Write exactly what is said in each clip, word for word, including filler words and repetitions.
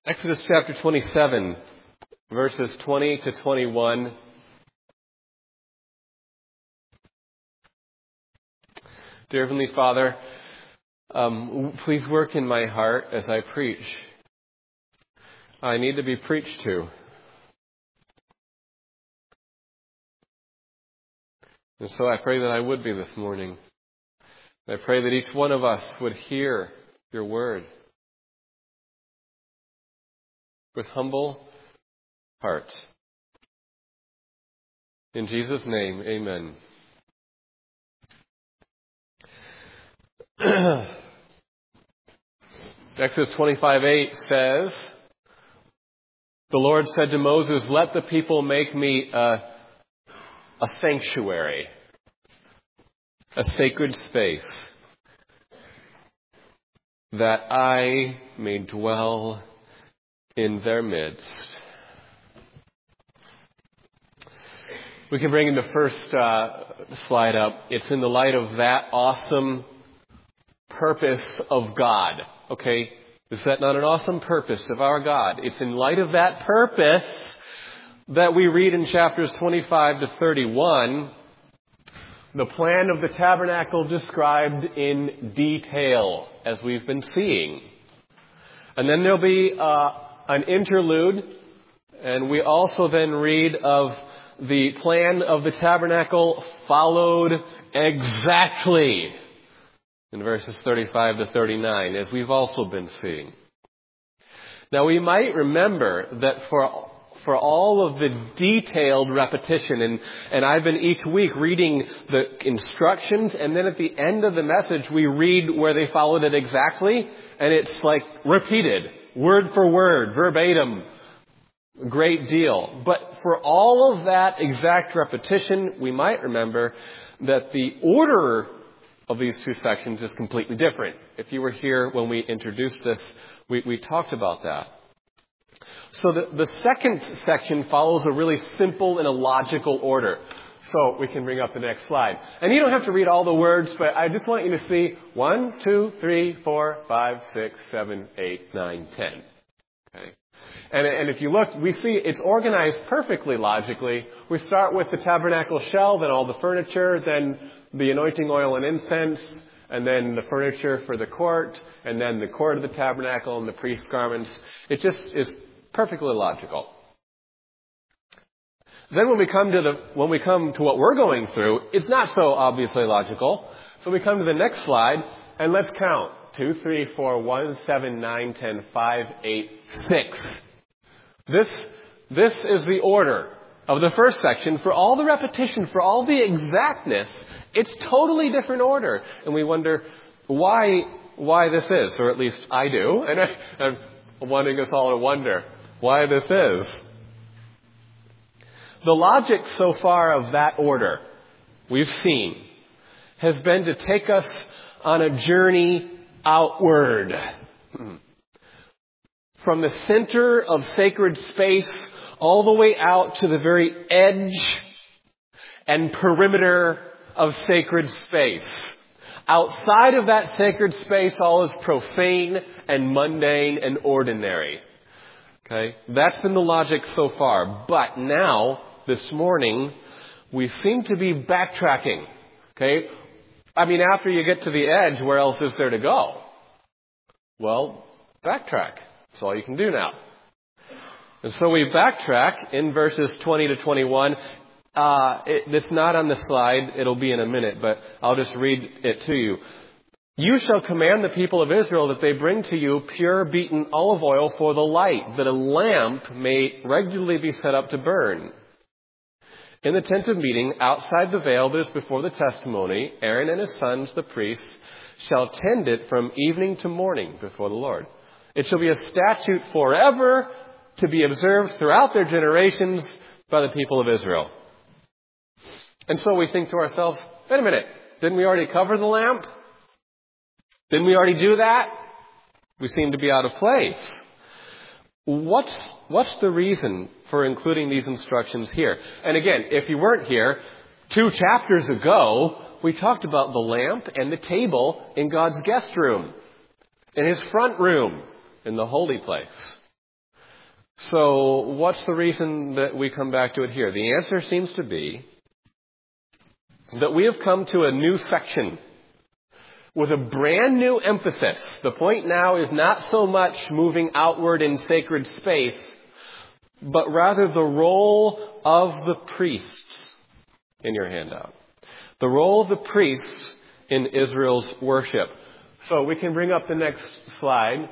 Exodus chapter twenty-seven, verses twenty to twenty-one. Dear Heavenly Father, um, please work in my heart as I preach. I need to be preached to. And so I pray that I would be this morning. I pray that each one of us would hear your word with humble hearts. In Jesus' name, amen. Exodus twenty-five eight says, the Lord said to Moses, let the people make me a, a sanctuary, a sacred space, that I may dwell in their midst. We can bring in the first uh, slide up. It's in the light of that awesome purpose of God. Okay? Is that not an awesome purpose of our God? It's in light of that purpose that we read in chapters twenty-five to thirty-one, the plan of the tabernacle described in detail, as we've been seeing. And then there'll be uh, an interlude, and we also then read of the plan of the tabernacle followed exactly in verses thirty-five to thirty-nine, as we've also been seeing. Now, we might remember that for for all of the detailed repetition, and, and I've been each week reading the instructions, and then at the end of the message, we read where they followed it exactly, and it's like repeated, word for word, verbatim. Great deal. But for all of that exact repetition, we might remember that the order of these two sections is completely different. If you were here when we introduced this, we, we talked about that. So the, the second section follows a really simple and a logical order. So we can bring up the next slide. And you don't have to read all the words, but I just want you to see one, two, three, four, five, six, seven, eight, nine, ten. Okay. And, and if you look, we see it's organized perfectly logically. We start with the tabernacle shell, then all the furniture, then the anointing oil and incense, and then the furniture for the court, and then the court of the tabernacle and the priest's garments. It just is perfectly logical. Then when we come to the when we come to what we're going through, it's not so obviously logical. So we come to the next slide, and let's count. Two, three, four, one, seven, nine, ten, five, eight, six. This, this is the order of the first section. For all the repetition, for all the exactness, it's totally different order. And we wonder why, why this is, or at least I do. And I, I'm wanting us all to wonder why this is. The logic so far of that order we've seen has been to take us on a journey outward. From the center of sacred space all the way out to the very edge and perimeter of sacred space. Outside of that sacred space, all is profane and mundane and ordinary. Okay? That's been the logic so far. But now, this morning, we seem to be backtracking. Okay? I mean, after you get to the edge, where else is there to go? Well, backtrack. That's all you can do now. And so we backtrack in verses twenty to twenty-one. Uh, it, it's not on the slide. It'll be in a minute, but I'll just read it to you. You shall command the people of Israel that they bring to you pure beaten olive oil for the light, that a lamp may regularly be set up to burn. In the tent of meeting, outside the veil that is before the testimony, Aaron and his sons, the priests, shall tend it from evening to morning before the Lord. It shall be a statute forever to be observed throughout their generations by the people of Israel. And so we think to ourselves, wait a minute, didn't we already cover the lamp? Didn't we already do that? We seem to be out of place. What's, what's the reason for including these instructions here? And again, if you weren't here, two chapters ago, we talked about the lamp and the table in God's guest room, in his front room, in the holy place. So what's the reason that we come back to it here? The answer seems to be that we have come to a new section with a brand new emphasis. The point now is not so much moving outward in sacred space, but rather the role of the priests in your handout. The role of the priests in Israel's worship. So we can bring up the next slide.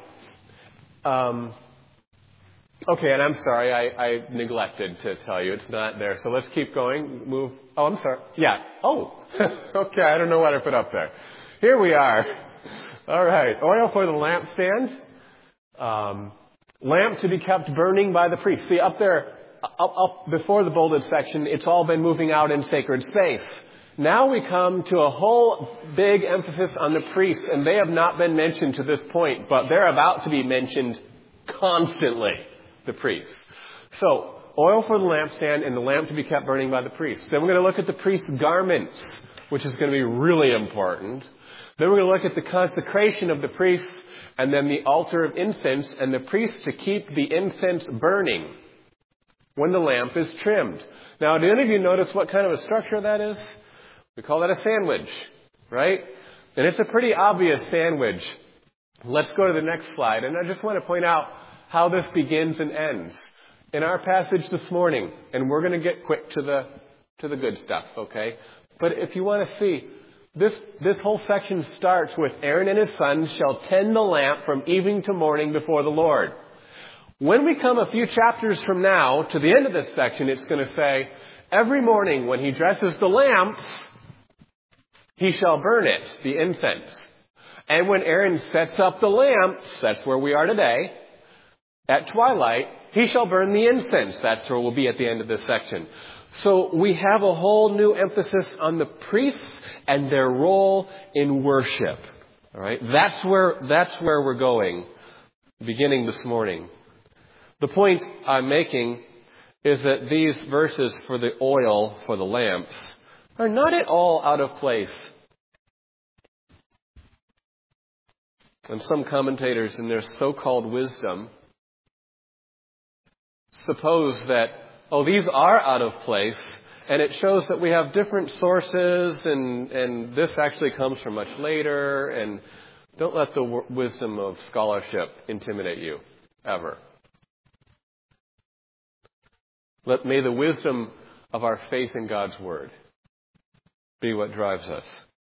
Um, okay, and I'm sorry, I, I neglected to tell you. It's not there. So let's keep going. Move. Oh, I'm sorry. Yeah. Oh, okay. I don't know what I put up there. Here we are. All right. Oil for the lampstand. Um, lamp to be kept burning by the priest. See, up there, up, up before the bolded section, it's all been moving out in sacred space. Now we come to a whole big emphasis on the priests, and they have not been mentioned to this point, but they're about to be mentioned constantly, the priests. So, oil for the lampstand and the lamp to be kept burning by the priests. Then we're going to look at the priest's garments, which is going to be really important. Then we're going to look at the consecration of the priests, and then the altar of incense, and the priests to keep the incense burning when the lamp is trimmed. Now, did any of you notice what kind of a structure that is? We call that a sandwich, right? And it's a pretty obvious sandwich. Let's go to the next slide. And I just want to point out how this begins and ends. In our passage this morning, and we're going to get quick to the to the good stuff, okay? But if you want to see, this, this whole section starts with Aaron and his sons shall tend the lamp from evening to morning before the Lord. When we come a few chapters from now to the end of this section, it's going to say, every morning when he dresses the lamps, he shall burn it, the incense. And when Aaron sets up the lamps, that's where we are today, at twilight, he shall burn the incense. That's where we'll be at the end of this section. So we have a whole new emphasis on the priests and their role in worship. All right? That's where, that's where we're going, beginning this morning. The point I'm making is that these verses for the oil for the lamps are not at all out of place. And some commentators in their so-called wisdom suppose that, oh, these are out of place, and it shows that we have different sources, and, and this actually comes from much later, and don't let the w- wisdom of scholarship intimidate you, ever. Let, may the wisdom of our faith in God's Word be what drives us.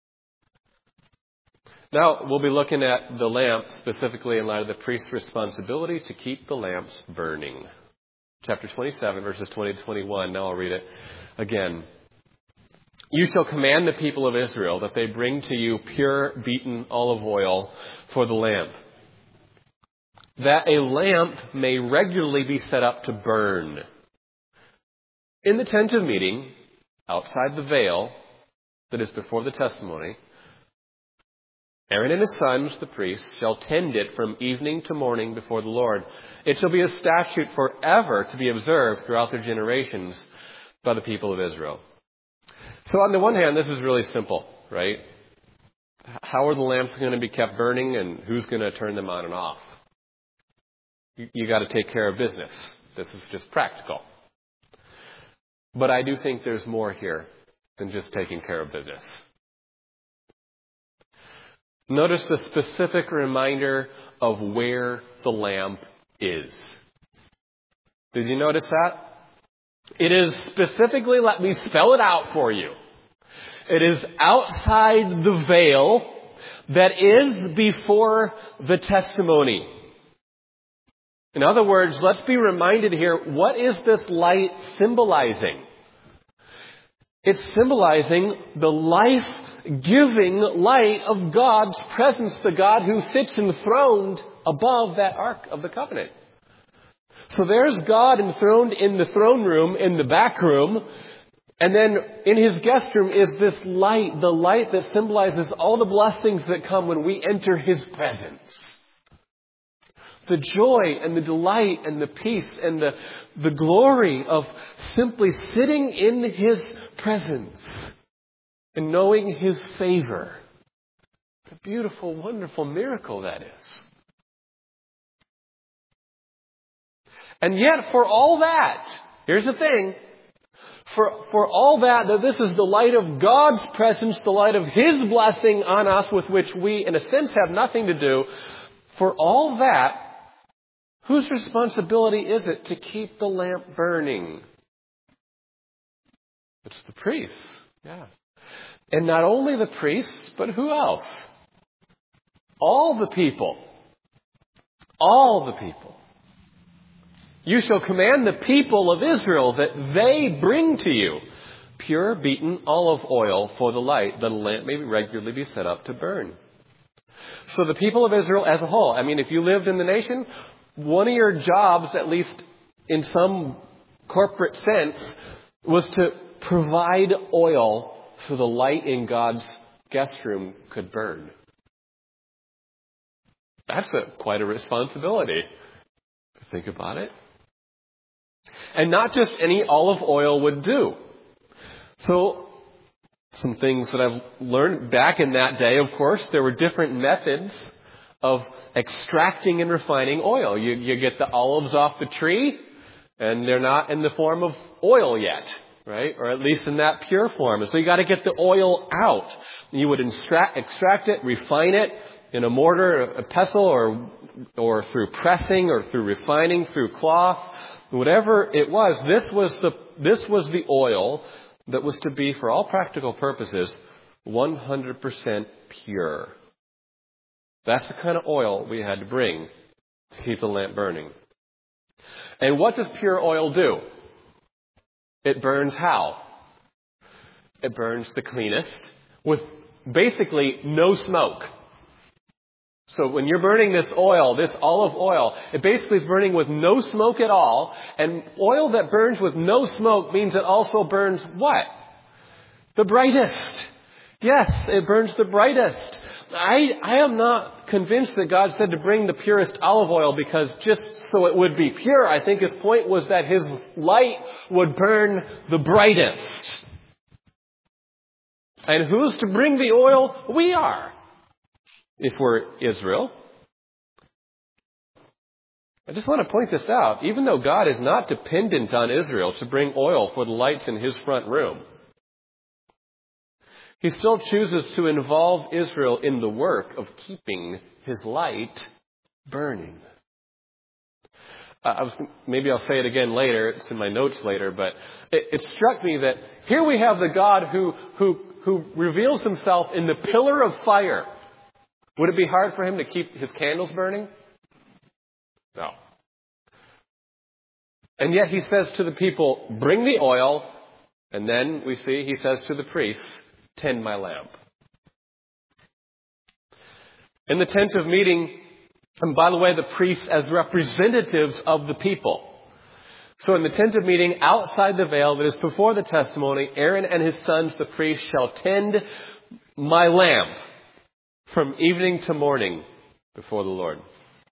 Now, we'll be looking at the lamp, specifically in light of the priest's responsibility to keep the lamps burning. Chapter twenty-seven, verses twenty to twenty-one. Now I'll read it again. You shall command the people of Israel that they bring to you pure beaten olive oil for the lamp, that a lamp may regularly be set up to burn. In the tent of meeting, outside the veil that is before the testimony, Aaron and his sons, the priests, shall tend it from evening to morning before the Lord. It shall be a statute forever to be observed throughout their generations by the people of Israel. So on the one hand, this is really simple, right? How are the lamps going to be kept burning, and who's going to turn them on and off? You, you got to take care of business. This is just practical. But I do think there's more here than just taking care of business. Notice the specific reminder of where the lamp is. Did you notice that? It is specifically, let me spell it out for you. It is outside the veil that is before the testimony. In other words, let's be reminded here, what is this light symbolizing? It's symbolizing the life-giving light of God's presence, the God who sits enthroned above that Ark of the Covenant. So there's God enthroned in the throne room, in the back room, and then in his guest room is this light, the light that symbolizes all the blessings that come when we enter his presence. The joy and the delight and the peace and the, the glory of simply sitting in his presence and knowing his favor. What a beautiful, wonderful miracle that is. And yet for all that, here's the thing, for, for all that, that this is the light of God's presence, the light of His blessing on us with which we, in a sense, have nothing to do, for all that, whose responsibility is it to keep the lamp burning? It's the priests. Yeah. And not only the priests, but who else? All the people. All the people. You shall command the people of Israel that they bring to you pure beaten olive oil for the light, that a lamp may regularly be set up to burn. So the people of Israel as a whole, I mean, if you lived in the nation, one of your jobs, at least in some corporate sense, was to provide oil so the light in God's guest room could burn. That's a, quite a responsibility. Think about it. And not just any olive oil would do. So, some things that I've learned back in that day, of course, there were different methods of extracting and refining oil. You, you get the olives off the tree, and they're not in the form of oil yet, right? Or at least in that pure form. So you got to get the oil out. You would extract, extract it, refine it in a mortar, a pestle, or or through pressing, or through refining, through cloth, whatever it was. This was the this was the oil that was to be, for all practical purposes, one hundred percent pure. That's the kind of oil we had to bring to keep the lamp burning. And what does pure oil do? It burns how? It burns the cleanest with basically no smoke. So when you're burning this oil, this olive oil, it basically is burning with no smoke at all. And oil that burns with no smoke means it also burns what? The brightest. Yes, it burns the brightest. I, I am not convinced that God said to bring the purest olive oil because just so it would be pure. I think His point was that His light would burn the brightest. And who's to bring the oil? We are. If we're Israel. I just want to point this out. Even though God is not dependent on Israel to bring oil for the lights in His front room, He still chooses to involve Israel in the work of keeping His light burning. Uh, I was, maybe I'll say it again later. It's in my notes later, but it, it struck me that here we have the God who, who, who reveals Himself in the pillar of fire. Would it be hard for Him to keep His candles burning? No. And yet He says to the people, bring the oil. And then we see He says to the priests, tend my lamp. In the tent of meeting, and by the way, the priests as representatives of the people. So in the tent of meeting, outside the veil that is before the testimony, Aaron and his sons, the priests, shall tend my lamp from evening to morning before the Lord.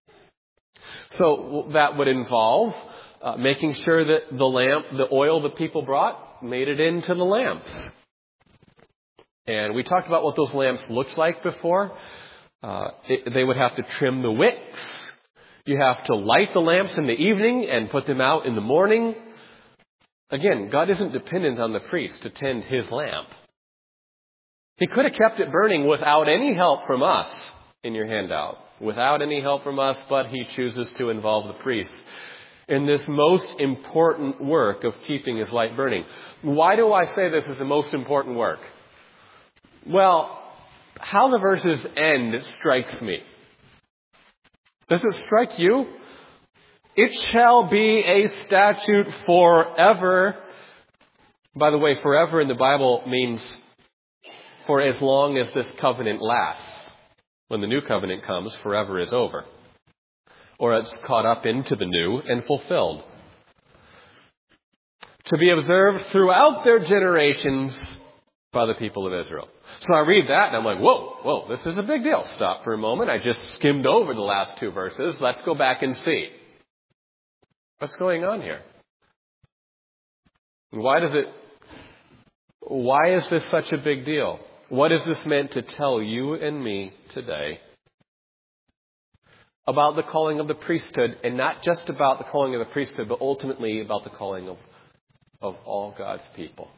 So that would involve uh, making sure that the lamp, the oil the people brought, made it into the lamps. And we talked about what those lamps looked like before. Uh, it, they would have to trim the wicks. You have to light the lamps in the evening and put them out in the morning. Again, God isn't dependent on the priest to tend His lamp. He could have kept it burning without any help from us in your handout. Without any help from us, but He chooses to involve the priests in this most important work of keeping His light burning. Why do I say this is the most important work? Well, how the verses end strikes me. Does it strike you? It shall be a statute forever. By the way, forever in the Bible means for as long as this covenant lasts. When the new covenant comes, forever is over. Or it's caught up into the new and fulfilled. To be observed throughout their generations by the people of Israel. So I read that and I'm like, whoa, whoa, this is a big deal. Stop for a moment. I just skimmed over the last two verses. Let's go back and see. What's going on here? Why does it, why is this such a big deal? What is this meant to tell you and me today? about the calling of the priesthood, and not just about the calling of the priesthood, but ultimately about the calling of, of all God's people.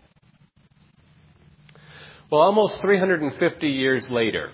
Well, almost three hundred fifty years later,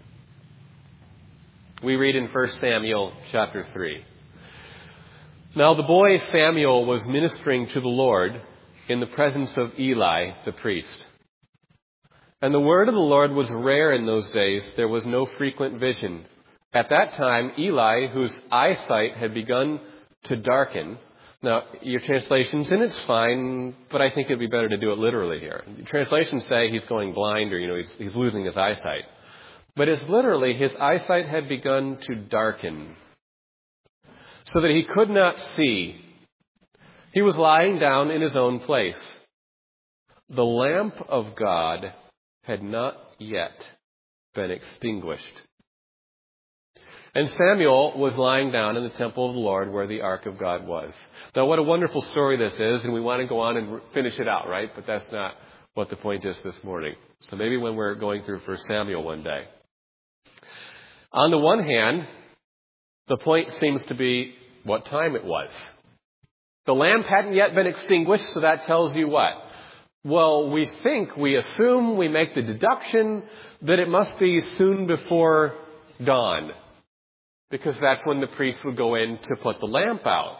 we read in First Samuel chapter three. Now the boy Samuel was ministering to the Lord in the presence of Eli the priest. And the word of the Lord was rare in those days. There was no frequent vision. At that time, Eli, whose eyesight had begun to darken. Now, your translations, and it's fine, but I think it'd be better to do it literally here. Your translations say he's going blind, or, you know, he's, he's losing his eyesight. But it's literally, his eyesight had begun to darken, so that he could not see. He was lying down in his own place. The lamp of God had not yet been extinguished. And Samuel was lying down in the temple of the Lord where the ark of God was. Now, what a wonderful story this is, and we want to go on and finish it out, right? But that's not what the point is this morning. So maybe when we're going through First Samuel one day. On the one hand, the point seems to be what time it was. The lamp hadn't yet been extinguished, so that tells you what? Well, we think, we assume, we make the deduction that it must be soon before dawn, because that's when the priest would go in to put the lamp out.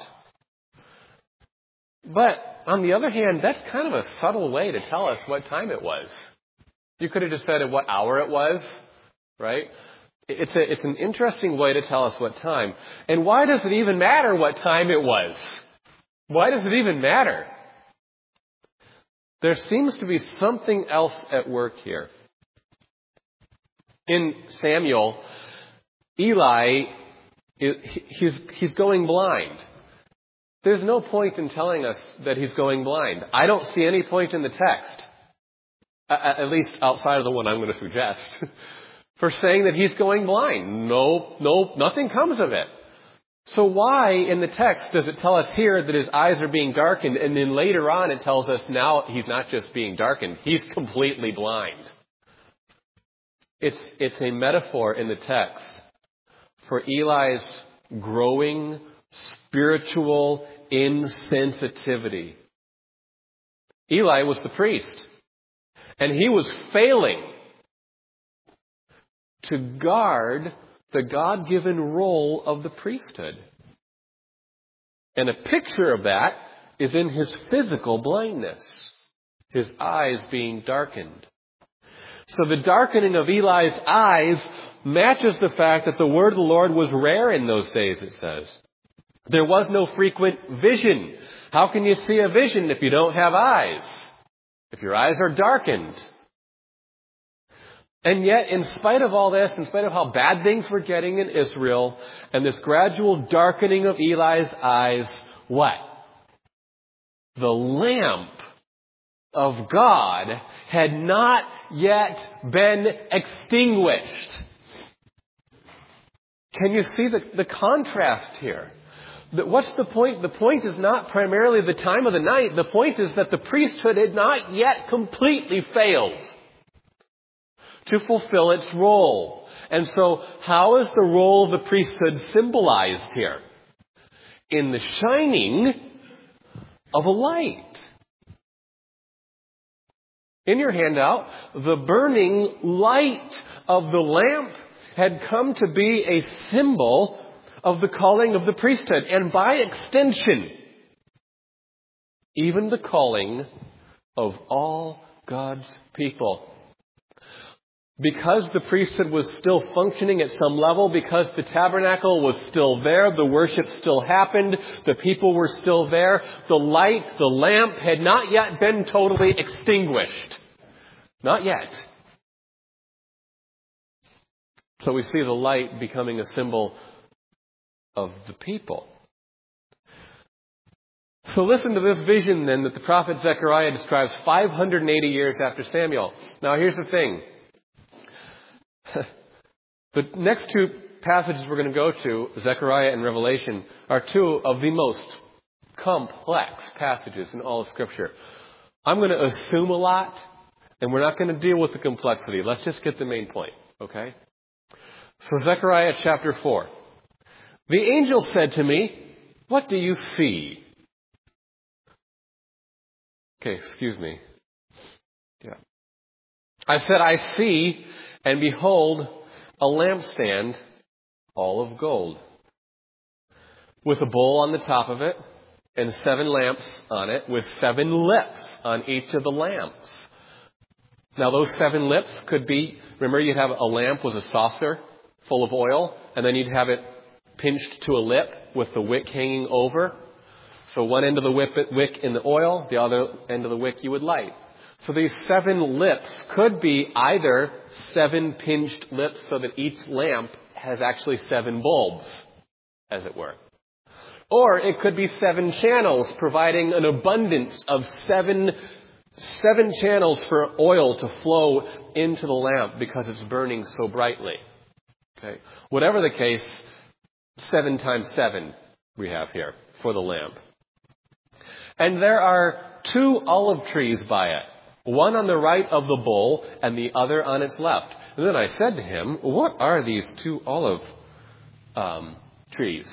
But on the other hand, that's kind of a subtle way to tell us what time it was. You could have just said at what hour it was, right? It's a, it's an interesting way to tell us what time. And why does it even matter what time it was? Why does it even matter? There seems to be something else at work here. In Samuel, Eli, he's, he's going blind. There's no point in telling us that he's going blind. I don't see any point in the text, at least outside of the one I'm going to suggest, for saying that he's going blind. No, no, nothing comes of it. So why in the text does it tell us here that his eyes are being darkened, and then later on it tells us now he's not just being darkened, he's completely blind? It's, it's a metaphor in the text for Eli's growing spiritual insensitivity. Eli was the priest, and he was failing to guard the God-given role of the priesthood. And a picture of that is in his physical blindness, his eyes being darkened. So the darkening of Eli's eyes matches the fact that the word of the Lord was rare in those days, it says. There was no frequent vision. How can you see a vision if you don't have eyes? If your eyes are darkened? And yet, in spite of all this, in spite of how bad things were getting in Israel, and this gradual darkening of Eli's eyes, what? The lamp of God had not yet been extinguished. Can you see the, the contrast here? The, what's the point? The point is not primarily the time of the night. The point is that the priesthood had not yet completely failed to fulfill its role. And so, how is the role of the priesthood symbolized here? In the shining of a light. In your handout, the burning light of the lamp had come to be a symbol of the calling of the priesthood, and by extension, even the calling of all God's people. Because the priesthood was still functioning at some level, because the tabernacle was still there, the worship still happened, the people were still there, the light, the lamp had not yet been totally extinguished. Not yet. So we see the light becoming a symbol of the people. So listen to this vision then that the prophet Zechariah describes five hundred eighty years after Samuel. Now here's the thing. The next two passages we're going to go to, Zechariah and Revelation, are two of the most complex passages in all of Scripture. I'm going to assume a lot, and we're not going to deal with the complexity. Let's just get the main point, okay? So Zechariah chapter four. The angel said to me, "What do you see?" Okay, excuse me. Yeah. I said, "I see, and behold, a lampstand, all of gold, with a bowl on the top of it, and seven lamps on it, with seven lips on each of the lamps." Now, those seven lips could be, remember you'd have a lamp was a saucer full of oil, and then you'd have it pinched to a lip with the wick hanging over. So one end of the wick in the oil, the other end of the wick you would light. So these seven lips could be either seven pinched lips so that each lamp has actually seven bulbs, as it were. Or it could be seven channels, providing an abundance of seven, seven channels for oil to flow into the lamp because it's burning so brightly. Okay. Whatever the case, seven times seven we have here for the lamp. And there are two olive trees by it, one on the right of the bowl and the other on its left. And then I said to him, "What are these two olive um, trees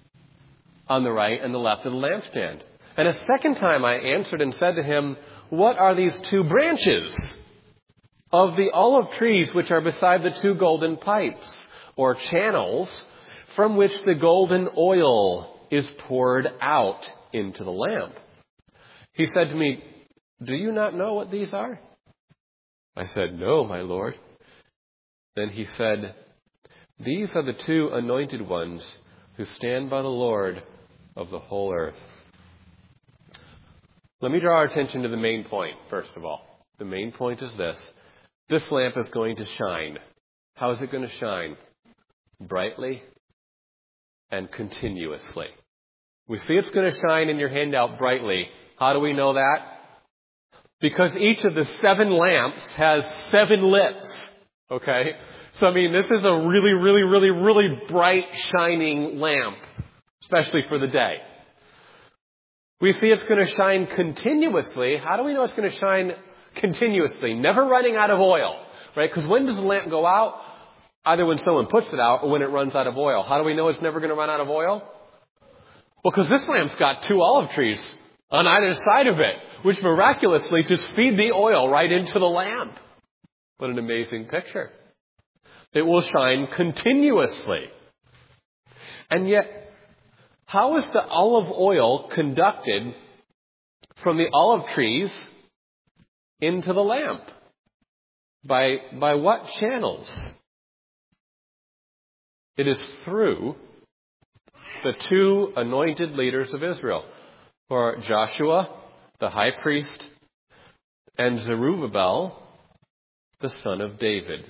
on the right and the left of the lampstand?" And a second time I answered and said to him, "What are these two branches of the olive trees which are beside the two golden pipes or channels from which the golden oil is poured out into the lamp?" He said to me, "Do you not know what these are?" I said, "No, my Lord." Then he said, "These are the two anointed ones who stand by the Lord of the whole earth." Let me draw our attention to the main point, first of all. The main point is this. This lamp is going to shine. How is it going to shine? Brightly and continuously. We see it's going to shine in your handout brightly. How do we know that? Because each of the seven lamps has seven lips. Okay? So, I mean, this is a really, really, really, really bright, shining lamp, especially for the day. We see it's going to shine continuously. How do we know it's going to shine continuously? Never running out of oil, right? Because when does the lamp go out? Either when someone puts it out or when it runs out of oil. How do we know it's never going to run out of oil? Well, because this lamp's got two olive trees on either side of it, which miraculously just feed the oil right into the lamp. What an amazing picture. It will shine continuously. And yet, how is the olive oil conducted from the olive trees into the lamp? By, by what channels? It is through the two anointed leaders of Israel, or Joshua, the high priest, and Zerubbabel, the son of David.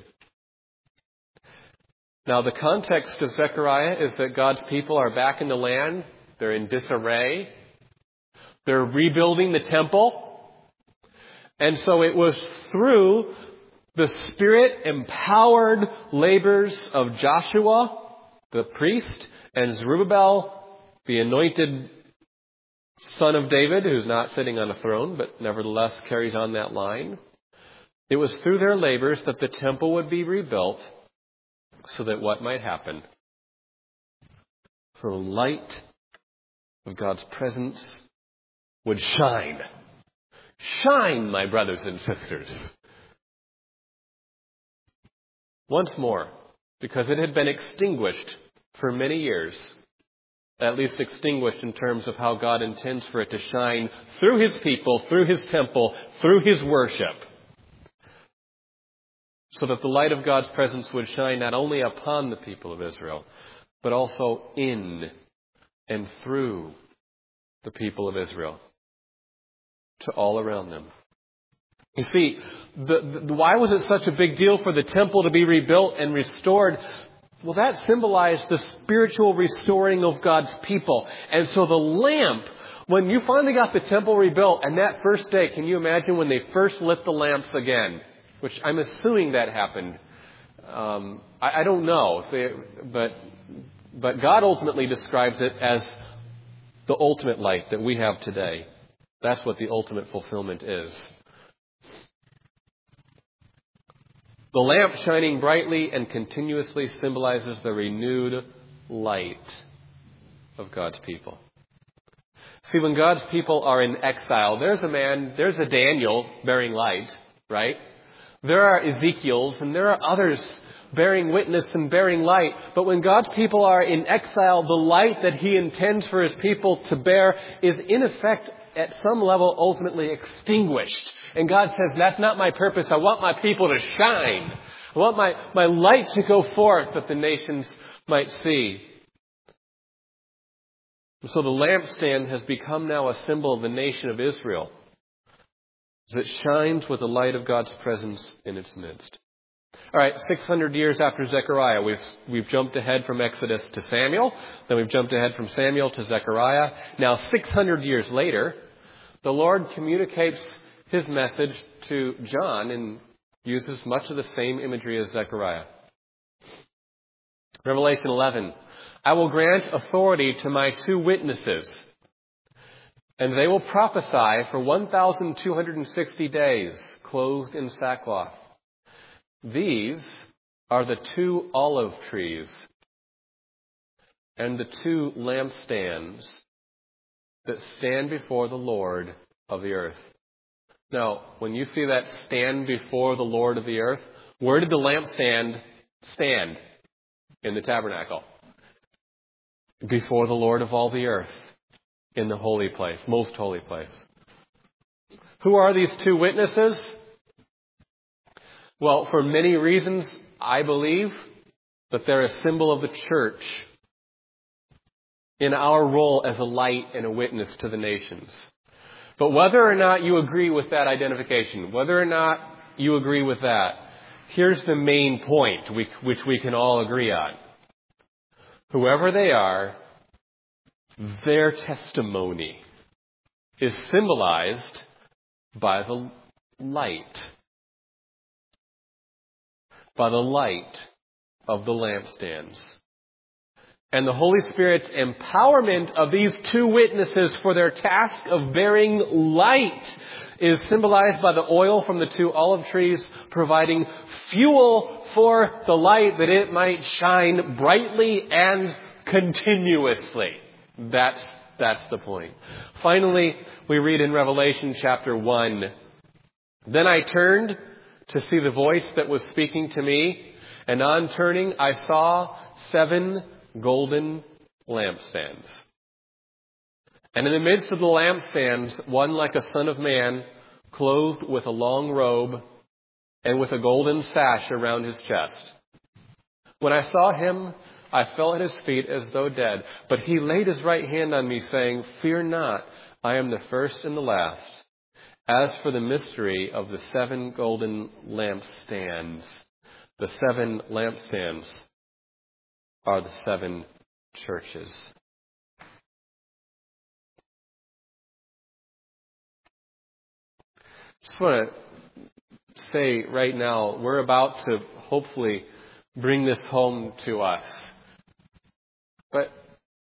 Now, the context of Zechariah is that God's people are back in the land. They're in disarray. They're rebuilding the temple. And so it was through the Spirit-empowered labors of Joshua, the priest, and Zerubbabel, the anointed son of David, who's not sitting on a throne, but nevertheless carries on that line. It was through their labors that the temple would be rebuilt so that what might happen? So the light of God's presence would shine. Shine, my brothers and sisters. Once more, because it had been extinguished for many years, at least extinguished in terms of how God intends for it to shine through His people, through His temple, through His worship, so that the light of God's presence would shine not only upon the people of Israel, but also in and through the people of Israel, to all around them. You see, the, the, why was it such a big deal for the temple to be rebuilt and restored? Well, that symbolized the spiritual restoring of God's people. And so the lamp, when you finally got the temple rebuilt, and that first day, can you imagine when they first lit the lamps again? Which I'm assuming that happened. Um, I, I don't know. They, but, but God ultimately describes it as the ultimate light that we have today. That's what the ultimate fulfillment is. The lamp shining brightly and continuously symbolizes the renewed light of God's people. See, when God's people are in exile, there's a man, there's a Daniel bearing light, right? There are Ezekiels and there are others bearing witness and bearing light. But when God's people are in exile, the light that He intends for His people to bear is in effect, at some level, ultimately extinguished. And God says, that's not my purpose. I want my people to shine. I want my, my light to go forth that the nations might see. So the lampstand has become now a symbol of the nation of Israel that shines with the light of God's presence in its midst. All right, six hundred years after Zechariah, we've, we've jumped ahead from Exodus to Samuel. Then we've jumped ahead from Samuel to Zechariah. Now, six hundred years later, the Lord communicates His message to John and uses much of the same imagery as Zechariah. Revelation eleven. I will grant authority to my two witnesses, and they will prophesy for one thousand two hundred sixty days, clothed in sackcloth. These are the two olive trees and the two lampstands that stand before the Lord of the earth. Now, when you see that stand before the Lord of the earth, where did the lampstand stand in the tabernacle? Before the Lord of all the earth, in the holy place, most holy place. Who are these two witnesses? Well, for many reasons, I believe that they're a symbol of the church in our role as a light and a witness to the nations. But whether or not you agree with that identification, whether or not you agree with that, here's the main point which we can all agree on. Whoever they are, their testimony is symbolized by the light. By the light of the lampstands. And the Holy Spirit's empowerment of these two witnesses for their task of bearing light is symbolized by the oil from the two olive trees, providing fuel for the light that it might shine brightly and continuously. That's, that's the point. Finally, we read in Revelation chapter one, Then I turned to see the voice that was speaking to me, and on turning I saw seven golden lampstands. And in the midst of the lampstands, one like a son of man, clothed with a long robe and with a golden sash around his chest. When I saw him, I fell at his feet as though dead. But he laid his right hand on me, saying, Fear not, I am the first and the last. As for the mystery of the seven golden lampstands, the seven lampstands are the seven churches. Just want to say right now, we're about to hopefully bring this home to us. But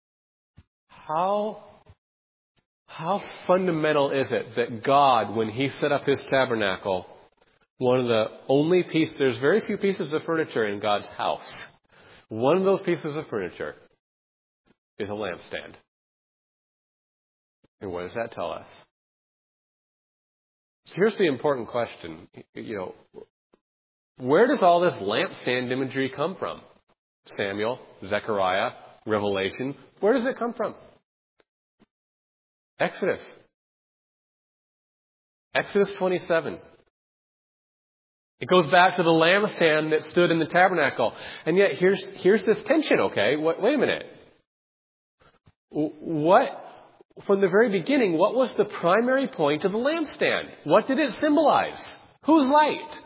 how, how fundamental is it that God, when He set up His tabernacle, one of the only pieces, there's very few pieces of furniture in God's house. One of those pieces of furniture is a lampstand. And what does that tell us? So here's the important question. You know, where does all this lampstand imagery come from? Samuel, Zechariah, Revelation. Where does it come from? Exodus. Exodus twenty-seven. It goes back to the lampstand that stood in the tabernacle. And yet here's, here's this tension, okay? Wait, wait a minute. What, from the very beginning, what was the primary point of the lampstand? What did it symbolize? Whose light?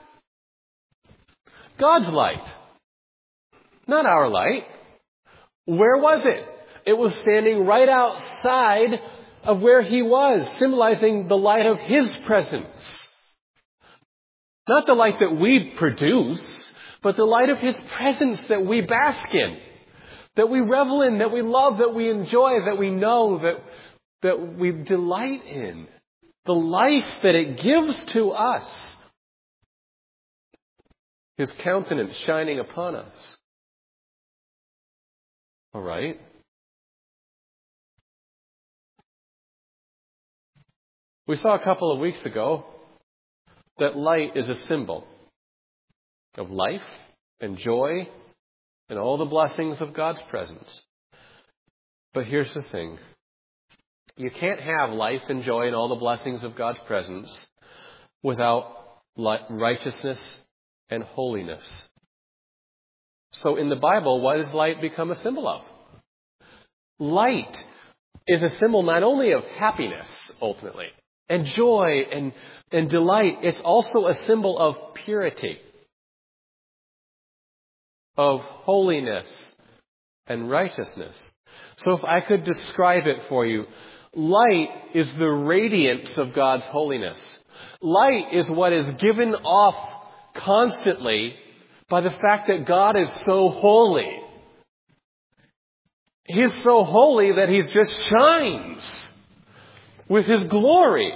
God's light. Not our light. Where was it? It was standing right outside of where He was, symbolizing the light of His presence. Not the light that we produce, but the light of His presence that we bask in, that we revel in, that we love, that we enjoy, that we know, that, that we delight in. The life that it gives to us. His countenance shining upon us. All right. We saw a couple of weeks ago that light is a symbol of life and joy and all the blessings of God's presence. But here's the thing. You can't have life and joy and all the blessings of God's presence without righteousness and holiness. So in the Bible, what does light become a symbol of? Light is a symbol not only of happiness, ultimately, and joy and, and delight. It's also a symbol of purity, of holiness and righteousness. So if I could describe it for you, light is the radiance of God's holiness. Light is what is given off constantly by the fact that God is so holy. He's so holy that He just shines with His glory.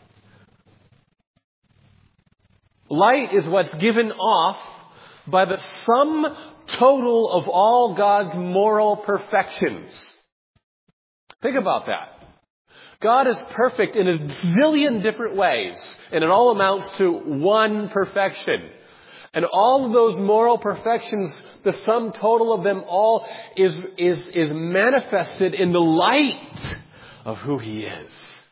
Light is what's given off by the sum total of all God's moral perfections. Think about that. God is perfect in a zillion different ways, and it all amounts to one perfection. And all of those moral perfections, the sum total of them all is, is, is manifested in the light of who He is.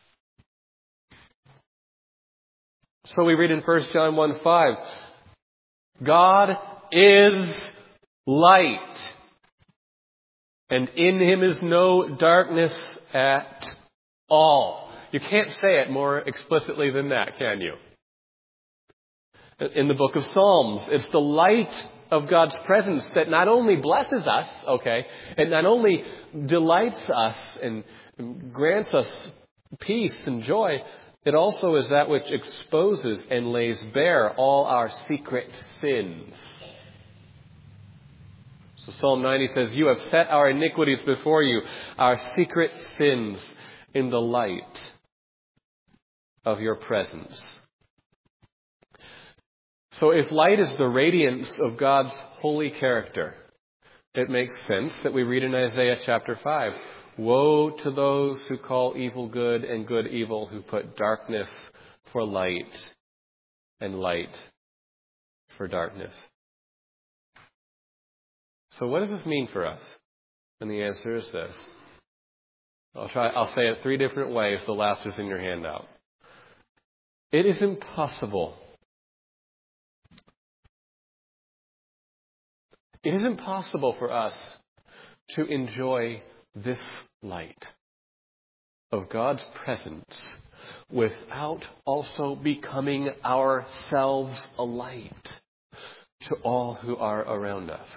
So we read in First John one five, God is light, and in Him is no darkness at all. You can't say it more explicitly than that, can you? In the book of Psalms, it's the light of God's presence that not only blesses us, okay, and not only delights us and grants us peace and joy, it also is that which exposes and lays bare all our secret sins. So Psalm ninety says, you have set our iniquities before you, our secret sins in the light of your presence. So if light is the radiance of God's holy character, it makes sense that we read in Isaiah chapter five, woe to those who call evil good and good evil, who put darkness for light and light for darkness. So what does this mean for us? And the answer is this. I'll try, I'll say it three different ways. The last is in your handout. It is impossible It is impossible for us to enjoy this light of God's presence without also becoming ourselves a light to all who are around us.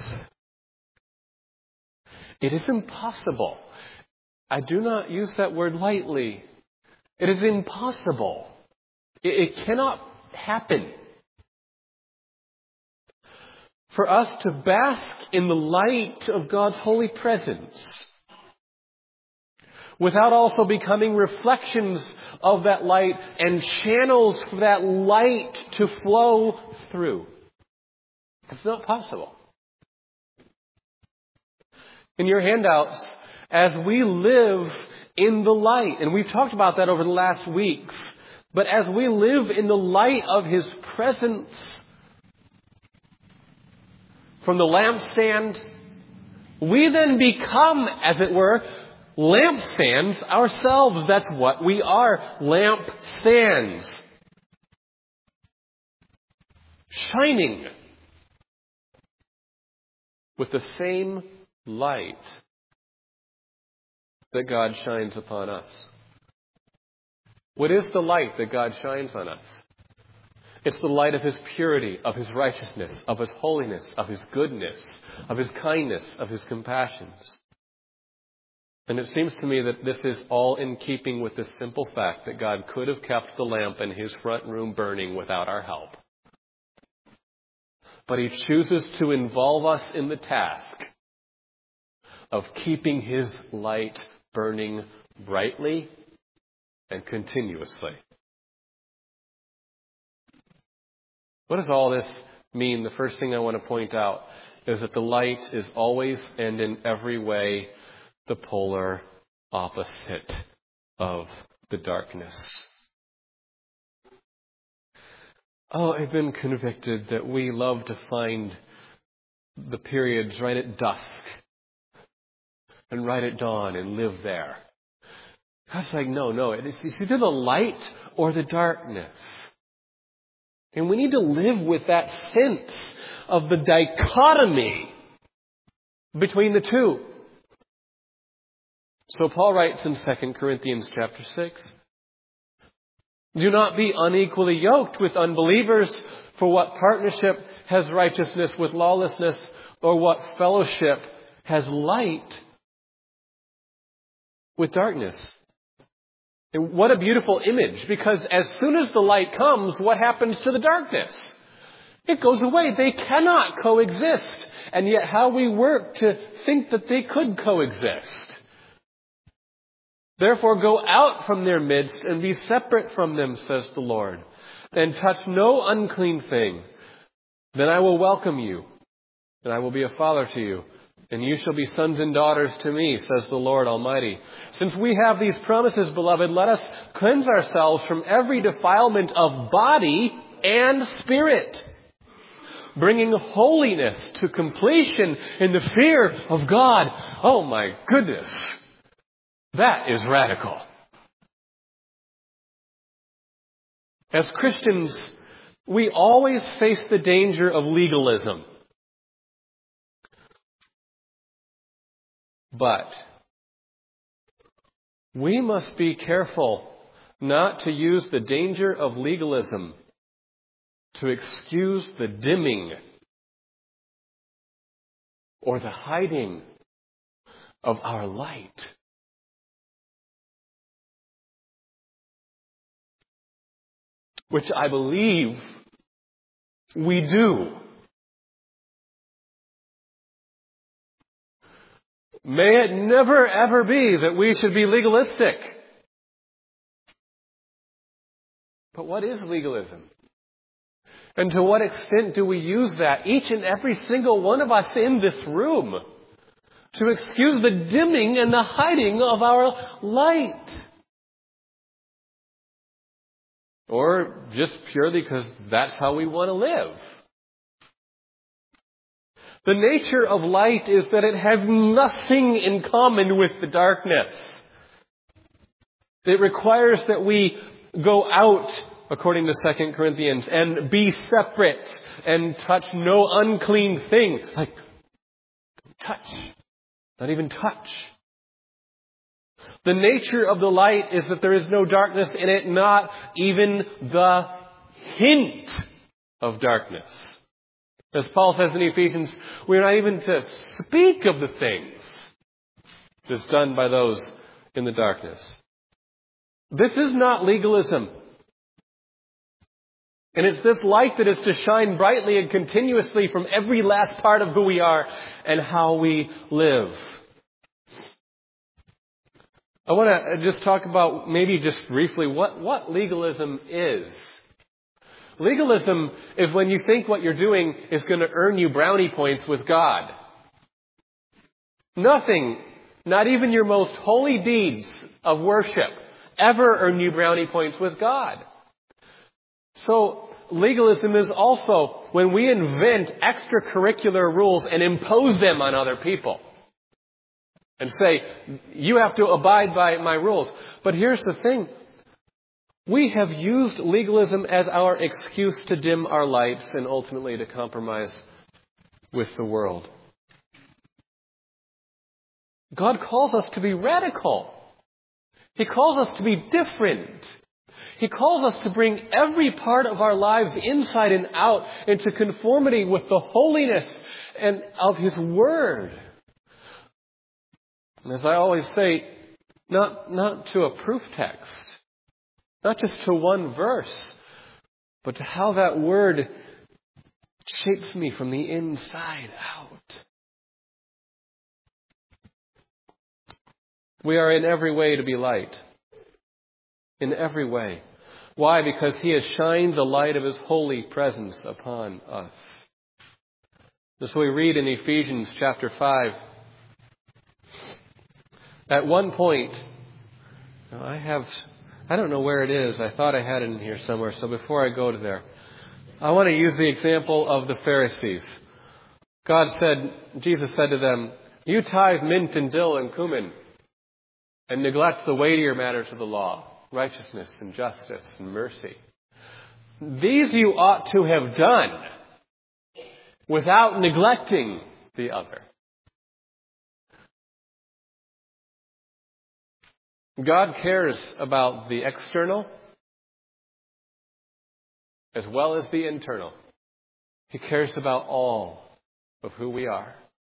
It is impossible. I do not use that word lightly. It is impossible. It, it cannot happen for us to bask in the light of God's holy presence without also becoming reflections of that light and channels for that light to flow through. It's not possible. In your handouts, as we live in the light, and we've talked about that over the last weeks, but as we live in the light of His presence, from the lampstand, we then become, as it were, lampstands ourselves. That's what we are, lampstands. Shining with the same light that God shines upon us. What is the light that God shines on us? It's the light of His purity, of His righteousness, of His holiness, of His goodness, of His kindness, of His compassions. And it seems to me that this is all in keeping with the simple fact that God could have kept the lamp in His front room burning without our help. But He chooses to involve us in the task of keeping His light burning brightly and continuously. What does all this mean? The first thing I want to point out is that the light is always and in every way the polar opposite of the darkness. Oh, I've been convicted that we love to find the periods right at dusk and right at dawn and live there. God's like, no, no, it's either the light or the darkness. And we need to live with that sense of the dichotomy between the two. So Paul writes in Second Corinthians chapter six, do not be unequally yoked with unbelievers, for what partnership has righteousness with lawlessness, or what fellowship has light with darkness? And what a beautiful image, because as soon as the light comes, what happens to the darkness? It goes away. They cannot coexist. And yet how we work to think that they could coexist. Therefore go out from their midst and be separate from them, says the Lord, and touch no unclean thing. Then I will welcome you, and I will be a father to you, and you shall be sons and daughters to me, says the Lord Almighty. Since we have these promises, beloved, let us cleanse ourselves from every defilement of body and spirit, bringing holiness to completion in the fear of God. Oh my goodness. That is radical. As Christians, we always face the danger of legalism. But we must be careful not to use the danger of legalism to excuse the dimming or the hiding of our light. Which I believe we do. May it never ever be that we should be legalistic. But what is legalism? And to what extent do we use that, each and every single one of us in this room, to excuse the dimming and the hiding of our light? Or just purely because that's how we want to live. The nature of light is that it has nothing in common with the darkness. It requires that we go out, according to Second Corinthians, and be separate and touch no unclean thing. Like, touch. Not even touch. The nature of the light is that there is no darkness in it, not even the hint of darkness. As Paul says in Ephesians, we are not even to speak of the things that's done by those in the darkness. This is not legalism. And it's this light that is to shine brightly and continuously from every last part of who we are and how we live. I want to just talk about maybe just briefly what, what legalism is. Legalism is when you think what you're doing is going to earn you brownie points with God. Nothing, not even your most holy deeds of worship, ever earn you brownie points with God. So legalism is also when we invent extracurricular rules and impose them on other people. And say, you have to abide by my rules. But here's the thing. We have used legalism as our excuse to dim our lights and ultimately to compromise with the world. God calls us to be radical. He calls us to be different. He calls us to bring every part of our lives inside and out into conformity with the holiness and of His Word. And as I always say, not, not to a proof text, not just to one verse, but to how that word shapes me from the inside out. We are in every way to be light. In every way. Why? Because He has shined the light of His holy presence upon us. This we read in Ephesians chapter five. At one point, I have, I don't know where it is. I thought I had it in here somewhere. So before I go to there, I want to use the example of the Pharisees. God said, Jesus said to them, you tithe mint and dill and cumin and neglect the weightier matters of the law, righteousness and justice and mercy. These you ought to have done without neglecting the other. God cares about the external as well as the internal. He cares about all of who we are.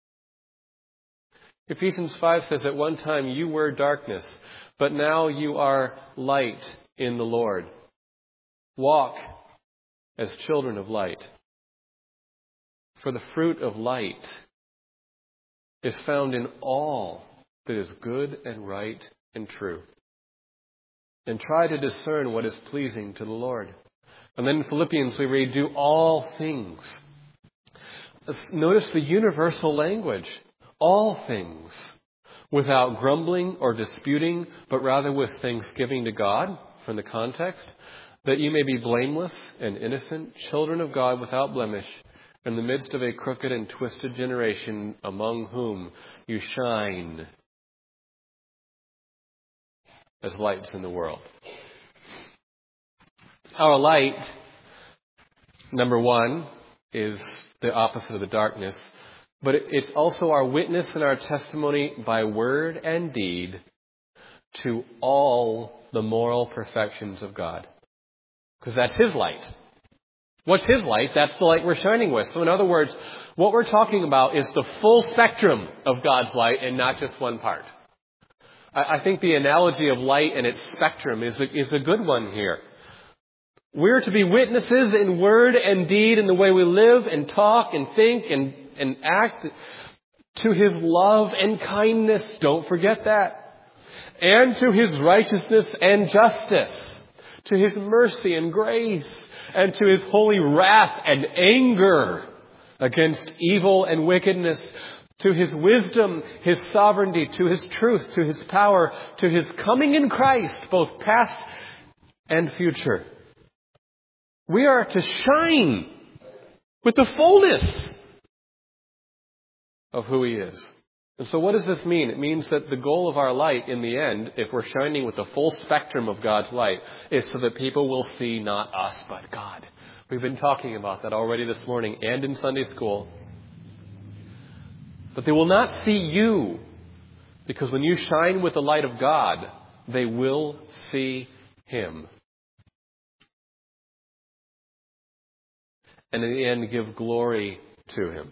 Ephesians five says, at one time you were darkness, but now you are light in the Lord. Walk as children of light. For the fruit of light is found in all that is good and right and true. And try to discern what is pleasing to the Lord. And then in Philippians we read, do all things. Notice the universal language. All things. Without grumbling or disputing, but rather with thanksgiving to God, from the context, that you may be blameless and innocent, children of God without blemish, in the midst of a crooked and twisted generation, among whom you shine as lights in the world. Our light, number one, is the opposite of the darkness, but it's also our witness and our testimony by word and deed to all the moral perfections of God. Because that's His light. What's His light? That's the light we're shining with. So in other words, what we're talking about is the full spectrum of God's light and not just one part. I think the analogy of light and its spectrum is a, is a good one here. We're to be witnesses in word and deed in the way we live and talk and think and, and act to His love and kindness. Don't forget that. And to His righteousness and justice. To His mercy and grace. And to His holy wrath and anger against evil and wickedness. To His wisdom, His sovereignty, to His truth, to His power, to His coming in Christ, both past and future. We are to shine with the fullness of who He is. And so what does this mean? It means that the goal of our light in the end, if we're shining with the full spectrum of God's light, is so that people will see not us but God. We've been talking about that already this morning and in Sunday school. But they will not see you, because when you shine with the light of God, they will see Him. And in the end, give glory to Him.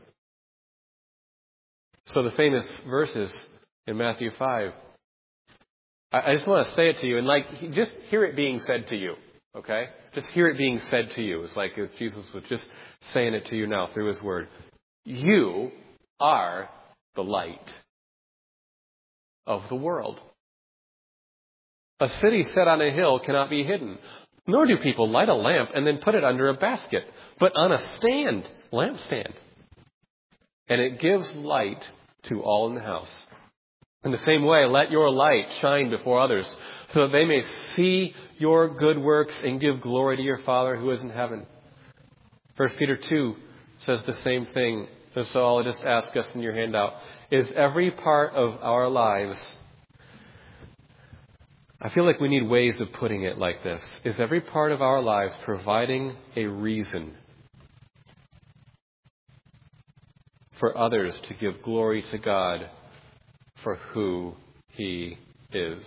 So the famous verses in Matthew five, I just want to say it to you, and like, just hear it being said to you, okay? Just hear it being said to you. It's like if Jesus was just saying it to you now through His Word. You are the light of the world. A city set on a hill cannot be hidden, nor do people light a lamp and then put it under a basket, but on a stand, lampstand. And it gives light to all in the house. In the same way, let your light shine before others, so that they may see your good works and give glory to your Father who is in heaven. First Peter two says the same thing. And so I'll just ask us in your handout, is every part of our lives, I feel like we need ways of putting it like this, is every part of our lives providing a reason for others to give glory to God for who He is?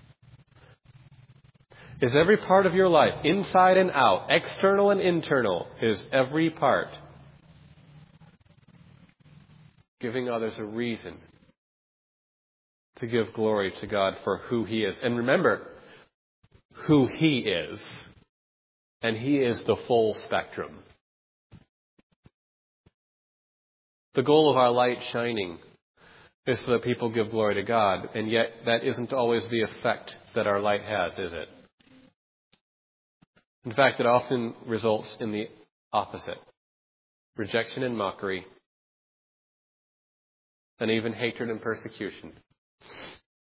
Is every part of your life, inside and out, external and internal, is every part giving others a reason to give glory to God for who He is? And remember who He is. And He is the full spectrum. The goal of our light shining is so that people give glory to God. And yet that isn't always the effect that our light has, is it? In fact, it often results in the opposite. Rejection and mockery. And even hatred and persecution.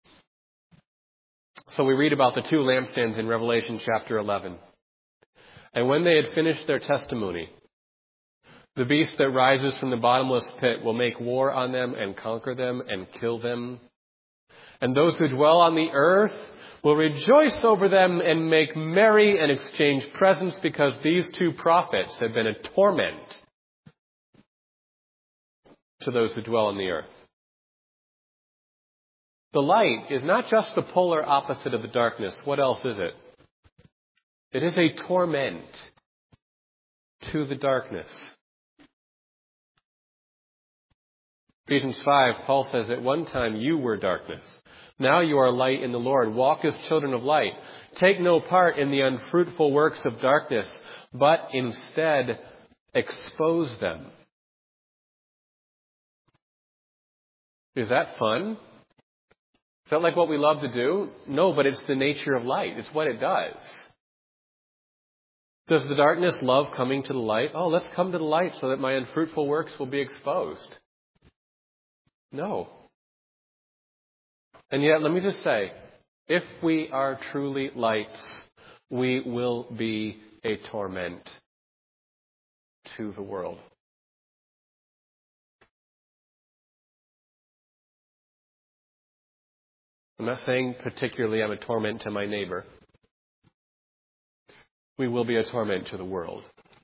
So we read about the two lampstands in Revelation chapter eleven. And when they had finished their testimony, the beast that rises from the bottomless pit will make war on them and conquer them and kill them. And those who dwell on the earth will rejoice over them and make merry and exchange presents, because these two prophets have been a torment to those who dwell on the earth. The light is not just the polar opposite of the darkness. What else is it? It is a torment to the darkness. Ephesians five, Paul says, at one time you were darkness. Now you are light in the Lord. Walk as children of light. Take no part in the unfruitful works of darkness, but instead expose them. Is that fun? Is that like what we love to do? No, but it's the nature of light. It's what it does. Does the darkness love coming to the light? Oh, let's come to the light so that my unfruitful works will be exposed. No. And yet, let me just say, if we are truly lights, we will be a torment to the world. I'm not saying particularly I'm a torment to my neighbor. We will be a torment to the world.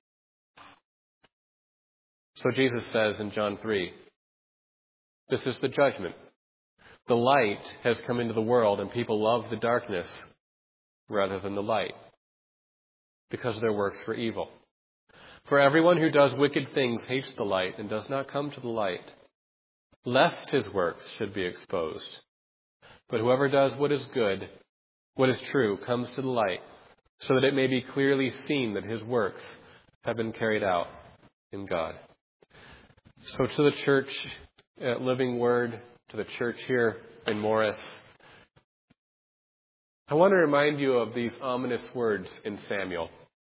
So Jesus says in John three, this is the judgment. The light has come into the world, and people love the darkness rather than the light, because their works were evil. For everyone who does wicked things hates the light and does not come to the light, lest his works should be exposed. But whoever does what is good, what is true, comes to the light, so that it may be clearly seen that his works have been carried out in God. So to the church at Living Word, to the church here in Morris, I want to remind you of these ominous words in Samuel.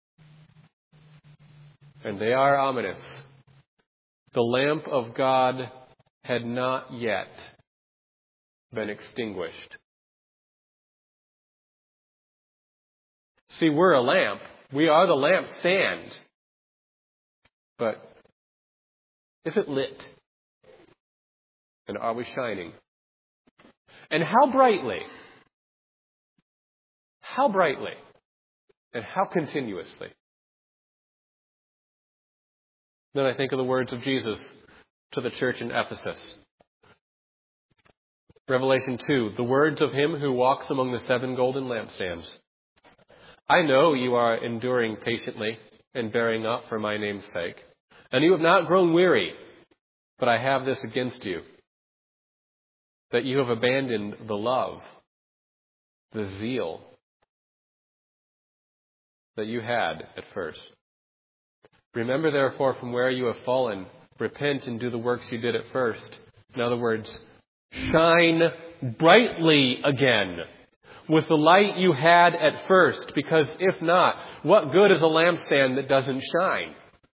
And they are ominous. The lamp of God had not yet been extinguished. See, we're a lamp. We are the lampstand. But is it lit? And are we shining? And how brightly? How brightly? And how continuously? Then I think of the words of Jesus to the church in Ephesus. Revelation two, the words of him who walks among the seven golden lampstands. I know you are enduring patiently and bearing up for my name's sake, and you have not grown weary, but I have this against you, that you have abandoned the love, the zeal that you had at first. Remember, therefore, from where you have fallen, repent and do the works you did at first. In other words, shine brightly again with the light you had at first, because if not, what good is a lampstand that doesn't shine?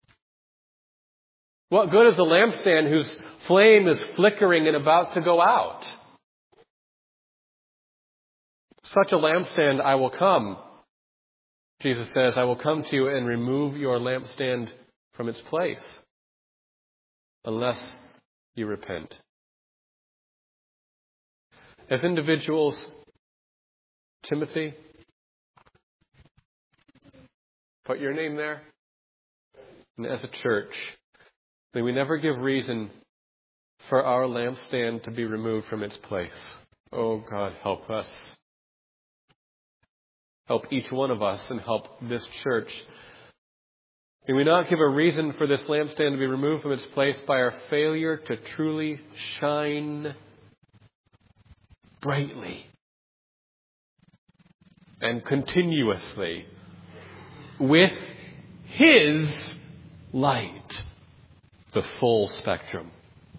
What good is a lampstand whose flame is flickering and about to go out? Such a lampstand I will come. Jesus says, I will come to you and remove your lampstand from its place, unless you repent. As individuals, Timothy, put your name there. And as a church, may we never give reason for our lampstand to be removed from its place. Oh God, help us. Help each one of us and help this church. May we not give a reason for this lampstand to be removed from its place by our failure to truly shine brightly and continuously with His light, the full spectrum.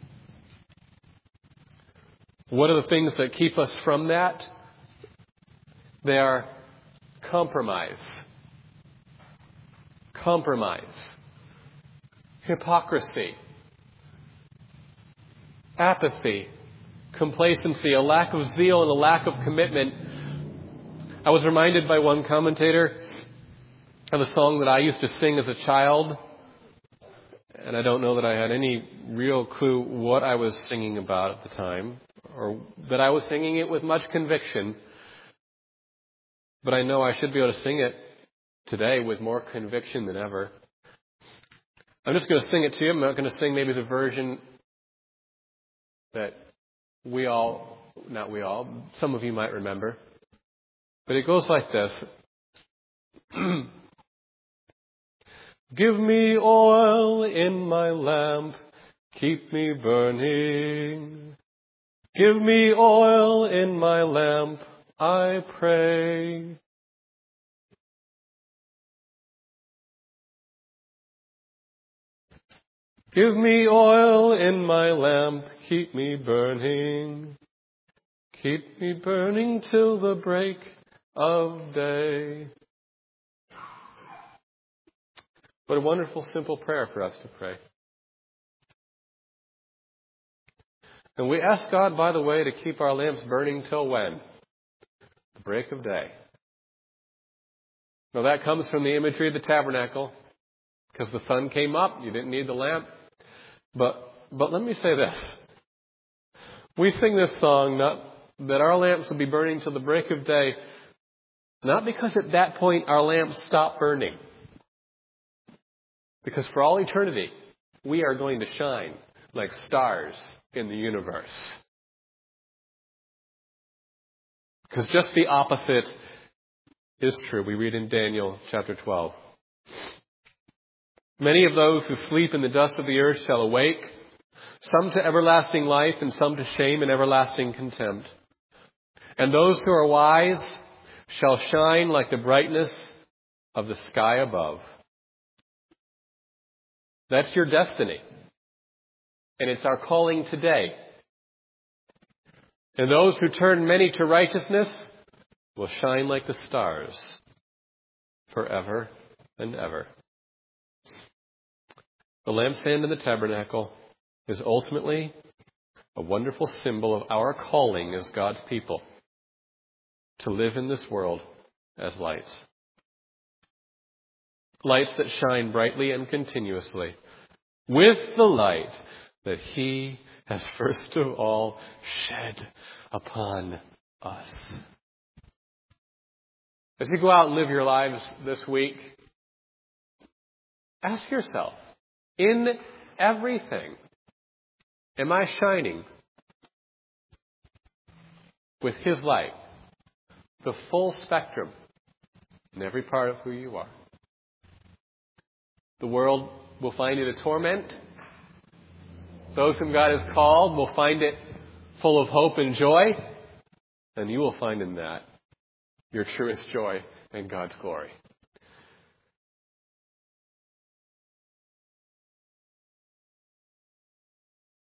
What are the things that keep us from that? They are compromise. Compromise. Hypocrisy. Apathy. Complacency. A lack of zeal and a lack of commitment. I was reminded by one commentator have a song that I used to sing as a child, and I don't know that I had any real clue what I was singing about at the time, or that I was singing it with much conviction. But I know I should be able to sing it today with more conviction than ever. I'm just going to sing it to you. I'm not going to sing maybe the version that we all, not we all, some of you might remember. But it goes like this. Give me oil in my lamp, keep me burning. Give me oil in my lamp, I pray. Give me oil in my lamp, keep me burning. Keep me burning till the break of day. What a wonderful, simple prayer for us to pray. And we ask God, by the way, to keep our lamps burning till when? The break of day. Now that comes from the imagery of the tabernacle, because the sun came up, you didn't need the lamp. But but let me say this. We sing this song not that our lamps will be burning till the break of day, not because at that point our lamps stop burning. Because for all eternity, we are going to shine like stars in the universe. Because just the opposite is true. We read in Daniel chapter twelve. Many of those who sleep in the dust of the earth shall awake, some to everlasting life and some to shame and everlasting contempt. And those who are wise shall shine like the brightness of the sky above. That's your destiny. And it's our calling today. And those who turn many to righteousness will shine like the stars forever and ever. The lampstand in the tabernacle is ultimately a wonderful symbol of our calling as God's people to live in this world as lights. Lights that shine brightly and continuously with the light that He has first of all shed upon us. As you go out and live your lives this week, ask yourself, in everything, am I shining with His light, the full spectrum in every part of who you are? The world will find it a torment. Those whom God has called will find it full of hope and joy. And you will find in that your truest joy and God's glory.